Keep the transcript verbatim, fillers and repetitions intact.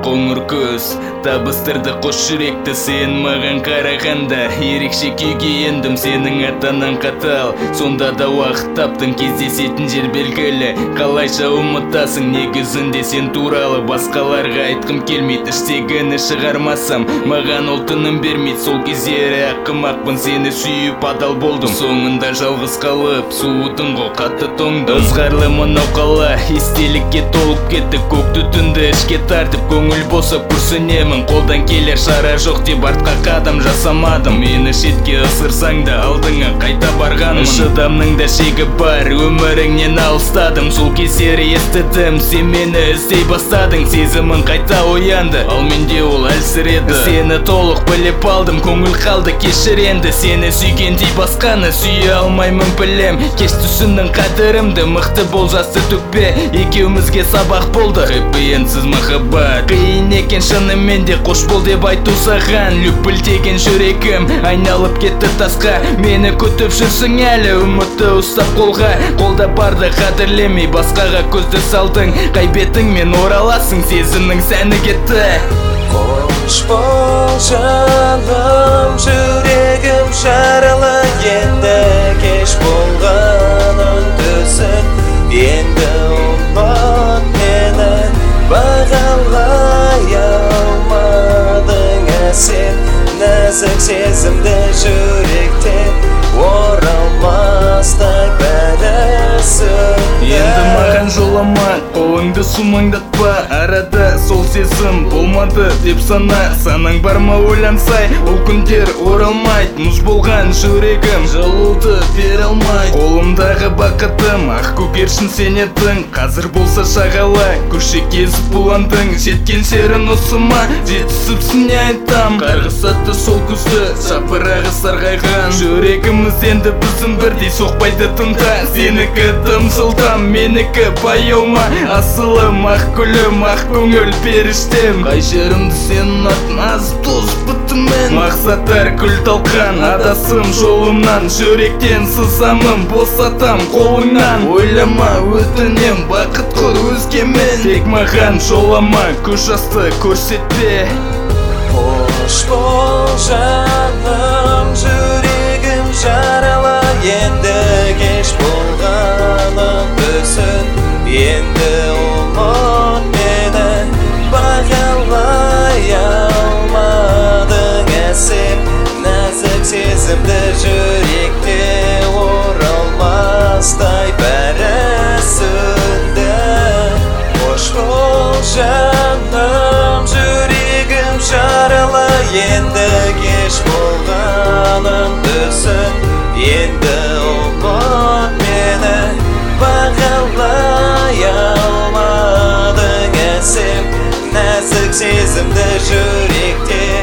қоңыр көз табыстырды қос жүректі. Сен маған қарағанда ерекше күйге ендім. Сенің атанан қатал, сонда да уақыт таптың. Кездесетін жер белгілі, қалайша ұмытасың. Негізінде сен туралы басқаларға айтқым келмейді. Іштегіні шығармасам, маған ол тыным бермейді. Сол кездері ақымақпын, сені сүйіп адал болдым. Соңында жалғыз қалып суытың ғой қатты тоңды. Ызғарлы мынау қала естелікке толып кетті. Көк түтінді ішке тартып көңіл босап күрсінемін. Қолдан келер шара жоқ деп артқа қадам жасамадым. Мені шетке ысырсаң да алдыңа қайта барғанмын. Шыдамның да шегі бар, өміріңнен алыстадым. Сол кездері естідім, сен мені іздей бастадың. Сезімің қайта оянды, ал менде ол әлсіреді. Сені толық біліп алдым, көңіл қалды кешір енді. Сені сүйгендей басқаны сүйе алмаймын білем. Кеш түсіндің қадірімді, мықты бол жасты төкпе. Екеумізге сабақ болды хэппи-эндсіз махаббат. Қиын екен шынымен де, қош бол деп айту саған. Лүпілдеген жүрегім айналып кетті тасқа. Мені күтіп жүрсің әлі, үмітті ұстап қолға. Қолда барды қадірлемей басқаға көзді салдың. Қайбетіңмен ораласың, сезімнің сәні кетті. Қош бол жаным, жүрегім жаралы енді. Кеш болғанын түсін, енді ұмыт мені. Бағалай алмадың әсем нәзік сезімді жүректен. Оралмастай бәрі сүрді. Енді маған жолама, қолыңды сумаңдатпа. Арада сол сезім болмады деп сана. Санаң бар ма ойлансай, ол күндер оралмайды. Мұз болған жүрегім жылуды бере алмайды. Қолымдағы бақытым ақ көгершін сен едің. Қазір болса шағала, көше кезіп буландың. Жеткен жерін осыма жетісіпсің не айтам. Қарғысатты сол күзді шапырағы сарғайған. Жүрегіміз енді біздің бірдей соқпайды тыңда. Сенікі тым жылдам, менікі баяу ма? Асылым, ақ гүлім, ақ көңіл періштем. Қай жерімді сенің атын азып тозып бітіммен. Мақсаттар күл талқан, адасым жолымнан. Жүректен сызамын, босатам қолыңнан. Ойлама өтінем, бақыт құр өзгемен. Тек маған жолама, көз жасты көрсетпе. Қош бол жаным, жүрегім жаралы енді. Кеш болғанын түсін, енді ұмыт мені. Бағалай алмадың әсем нәзік сезімді жүректе. Оралмастай бәрі сүрді. Қош бол жаным, жүрегім жаралы енді. Кеш болғанын түсін, енді ұмыт мені. Бағалай алмадың әсем нәзік сезімді жүректе.